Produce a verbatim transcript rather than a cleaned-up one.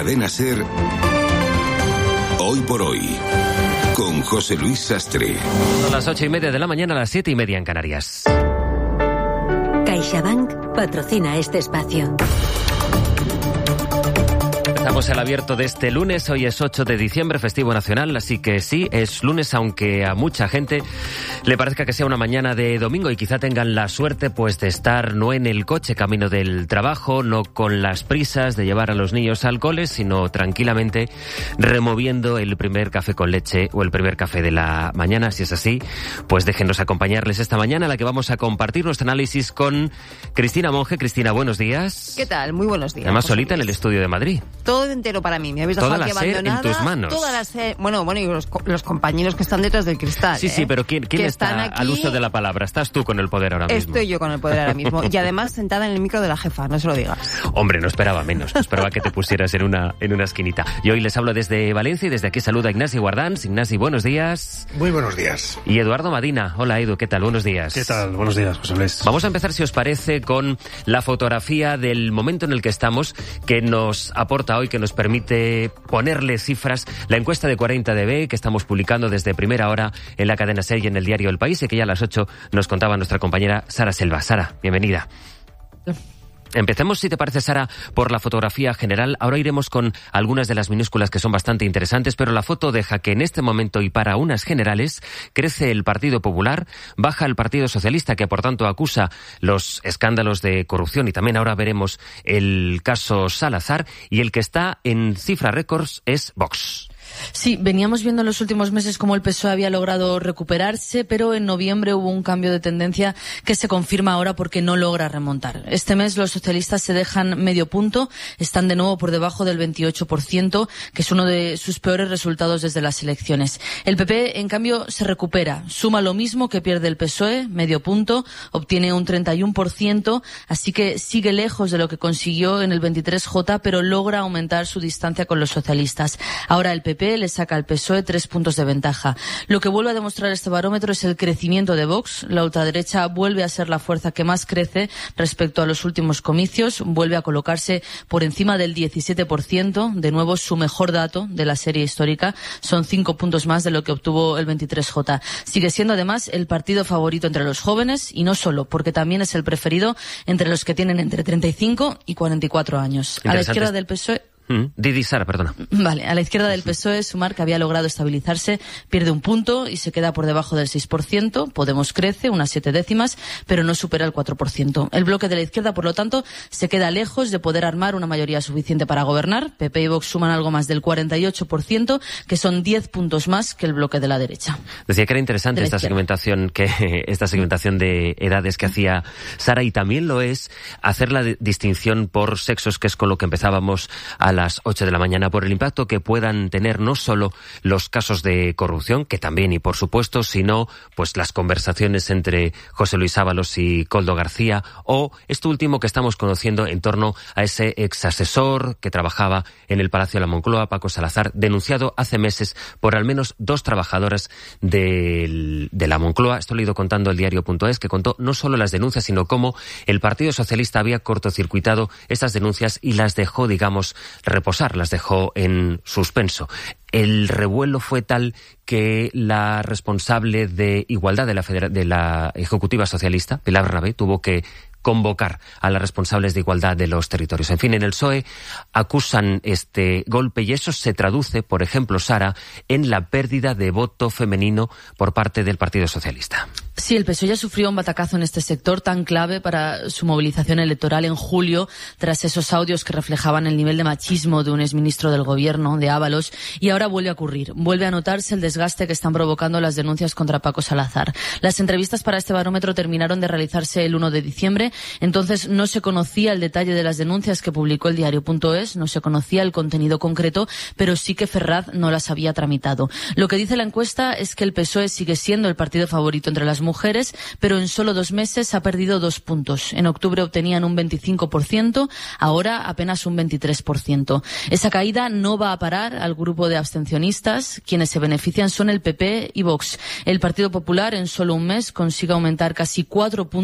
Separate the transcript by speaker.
Speaker 1: Cadena SER, Hoy por Hoy, con José Luis Sastre.
Speaker 2: Son las ocho y media de la mañana, a las siete y media en Canarias.
Speaker 3: CaixaBank patrocina este espacio.
Speaker 2: Estamos al abierto de este lunes, hoy es ocho de diciembre, festivo nacional, así que sí, es lunes, aunque a mucha gente le parezca que sea una mañana de domingo y quizá tengan la suerte pues de estar no en el coche camino del trabajo, no con las prisas de llevar a los niños al cole, sino tranquilamente removiendo el primer café con leche o el primer café de la mañana. Si es así, pues déjenos acompañarles esta mañana, a la que vamos a compartir nuestro análisis con Cristina Monge. Cristina, buenos días.
Speaker 4: ¿Qué tal? Muy buenos días.
Speaker 2: Además, solita en el estudio de Madrid.
Speaker 4: Todo entero para mí, me habéis dejado
Speaker 2: Toda
Speaker 4: aquí
Speaker 2: la SER
Speaker 4: abandonada.
Speaker 2: en tus manos.
Speaker 4: Toda la SER, bueno, bueno, y los, los compañeros que están detrás del cristal.
Speaker 2: Sí,
Speaker 4: ¿eh?
Speaker 2: sí, pero ¿quién, quién
Speaker 4: que
Speaker 2: está
Speaker 4: aquí...
Speaker 2: al uso de la palabra? Estás tú con el poder ahora mismo.
Speaker 4: Estoy yo con el poder ahora mismo. Y además sentada en el micro de la jefa, no se lo digas.
Speaker 2: Hombre, no esperaba menos. No esperaba que te pusieras en una, en una esquinita. Y hoy les hablo desde Valencia y desde aquí saluda a Ignasi Guardans. Ignasi, buenos días.
Speaker 5: Muy buenos días.
Speaker 2: Y Eduardo Madina. Hola, Edu, ¿qué tal? Buenos días.
Speaker 5: ¿Qué tal? Buenos días, José Luis.
Speaker 2: Vamos a empezar, si os parece, con la fotografía del momento en el que estamos, que nos aporta hoy, que nos permite ponerle cifras, la encuesta de cuarenta D B que estamos publicando desde primera hora en la cadena SER y en el diario El País, y que ya a las ocho nos contaba nuestra compañera Sara Selva. Sara, bienvenida. Empecemos, si te parece, Sara, por la fotografía general. Ahora iremos con algunas de las minúsculas que son bastante interesantes, pero la foto deja que en este momento y para unas generales crece el Partido Popular, baja el Partido Socialista, que por tanto acusa los escándalos de corrupción, y también ahora veremos el caso Salazar, y el que está en cifra récords es Vox.
Speaker 6: Sí, veníamos viendo en los últimos meses cómo el P S O E había logrado recuperarse, pero en noviembre hubo un cambio de tendencia que se confirma ahora porque no logra remontar. Este mes los socialistas se dejan medio punto, están de nuevo por debajo del veintiocho por ciento, que es uno de sus peores resultados desde las elecciones. El P P, en cambio, se recupera, suma lo mismo que pierde el P S O E, medio punto, obtiene un treinta y uno por ciento, así que sigue lejos de lo que consiguió en el veintitrés J, pero logra aumentar su distancia con los socialistas. Ahora el P P le saca al P S O E tres puntos de ventaja. Lo que vuelve a demostrar este barómetro es el crecimiento de Vox. La ultraderecha vuelve a ser la fuerza que más crece respecto a los últimos comicios, vuelve a colocarse por encima del diecisiete por ciento, de nuevo su mejor dato de la serie histórica, son cinco puntos más de lo que obtuvo el veintitrés J. Sigue siendo además el partido favorito entre los jóvenes, y no solo, porque también es el preferido entre los que tienen entre treinta y cinco y cuarenta y cuatro años. A la izquierda del P S O E
Speaker 2: Mm, Didi, Sara, perdona.
Speaker 6: Vale, a la izquierda del P S O E, Sumar, que había logrado estabilizarse, pierde un punto y se queda por debajo del seis por ciento. Podemos crece unas siete décimas, pero no supera el cuatro por ciento. El bloque de la izquierda, por lo tanto, se queda lejos de poder armar una mayoría suficiente para gobernar. P P y Vox suman algo más del cuarenta y ocho por ciento, que son diez puntos más que el bloque de la derecha.
Speaker 2: Decía que era interesante esta segmentación, que esta segmentación de edades que hacía Sara, y también lo es hacer la distinción por sexos, que es con lo que empezábamos a las ocho de la mañana, por el impacto que puedan tener no solo los casos de corrupción, que también y por supuesto, sino pues las conversaciones entre José Luis Ábalos y Koldo García, o esto último que estamos conociendo en torno a ese ex asesor que trabajaba en el Palacio de la Moncloa, Paco Salazar, denunciado hace meses por al menos dos trabajadoras de, de la Moncloa. Esto lo he ido contando el diario punto es, que contó no solo las denuncias, sino cómo el Partido Socialista había cortocircuitado esas denuncias y las dejó, digamos, reposar, las dejó en suspenso. El revuelo fue tal que la responsable de Igualdad de la, Federa- de la Ejecutiva Socialista, Pilar Bernabé, tuvo que convocar a las responsables de igualdad de los territorios. En fin, en el P S O E acusan este golpe, y eso se traduce, por ejemplo, Sara, en la pérdida de voto femenino por parte del Partido Socialista.
Speaker 6: Sí, el P S O E ya sufrió un batacazo en este sector tan clave para su movilización electoral en julio, tras esos audios que reflejaban el nivel de machismo de un exministro del gobierno, de Ábalos, y ahora vuelve a ocurrir. Vuelve a notarse el desgaste que están provocando las denuncias contra Paco Salazar. Las entrevistas para este barómetro terminaron de realizarse el uno de diciembre, entonces no se conocía el detalle de las denuncias que publicó el diario punto es, no se conocía el contenido concreto, pero sí que Ferraz no las había tramitado. Lo que dice la encuesta es que el P S O E sigue siendo el partido favorito entre las mujeres, pero en solo dos meses ha perdido dos puntos. En octubre obtenían un veinticinco por ciento, ahora apenas un veintitrés por ciento. Esa caída no va a parar al grupo de abstencionistas. Quienes se benefician son el P P y Vox. El Partido Popular en solo un mes consigue aumentar casi cuatro puntos